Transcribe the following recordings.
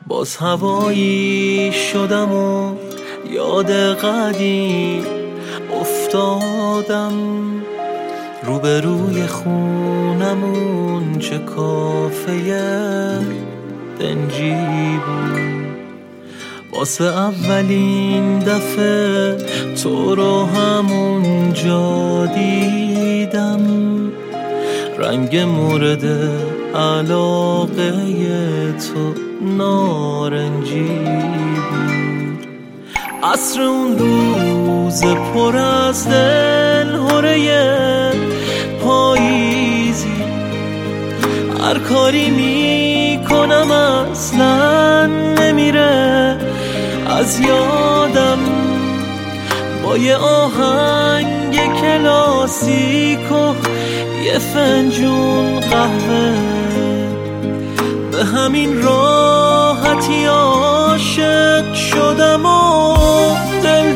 باز هوایی شدم و یاد قدیم افتادم. روبروی خونمون چه کافه دنجی بود، واسه اولین دفعه تو رو همونجا دیدم. رنگ مورد علاقه تو نارنجی بود. عصر اون روز پر از دلهره پاییزی، هر کاری میکنم اصلا نمیره از یادم. با یه آهنگ کلاسیک و یه فنجون قهوه به همین راحتی عاشق شدم و دل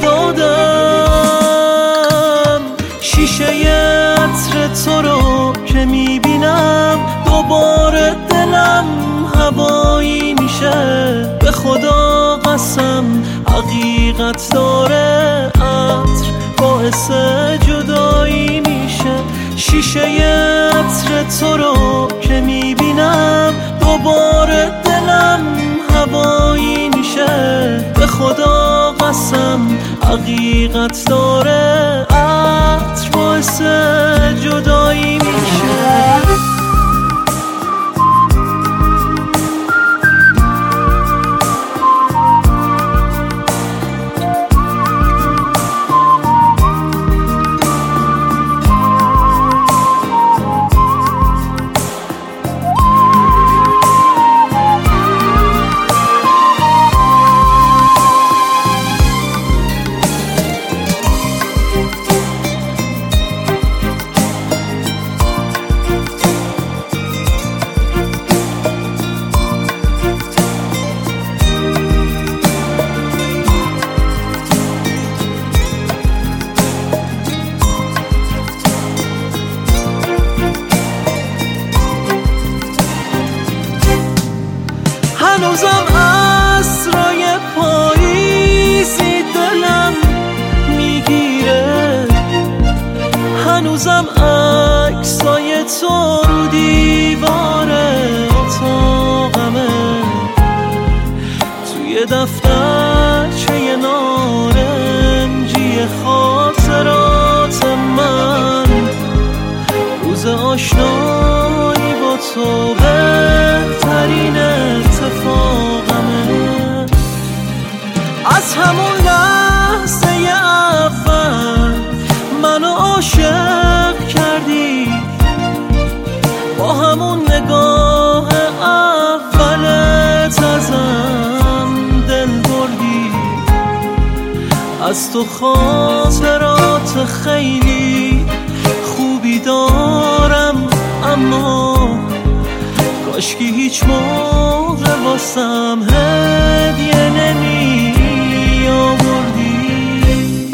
دادم. شیشه عطر تو رو که میبینم دوباره دلم هوایی میشه. به خدا قسم حقیقت داره عطر باعث جدایی میشه. شیشه عطر تو رو که میبینم دوباره دلم هوایی میشه. به خدا قسم حقیقت داره عطر باعث جدایی میشه. هنوزم عصرای پاییزی دلم میگیره، هنوزم عکسای تو رو دیوار اتاقمه. توی دفترچه نارنجی خاطرات من روز آشنایی با تو بهترین اتفاقمه. از همون لحظه اول منو عاشق کردی، با همون نگاه اولت ازم دل بردی. از تو خاطرات خیلی خوبی دارم، اما کاشکی هیچ موقع واسم هدیه نمی آوردی.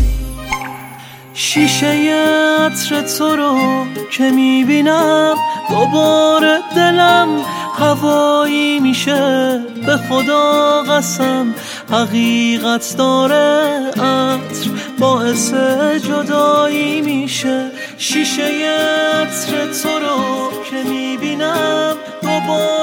شیشه عطر تو رو که میبینم دوباره دلم هوایی میشه. به خدا قسم حقیقت داره عطر باعث جدایی میشه. شیشه عطر تو رو که میبینم دوباره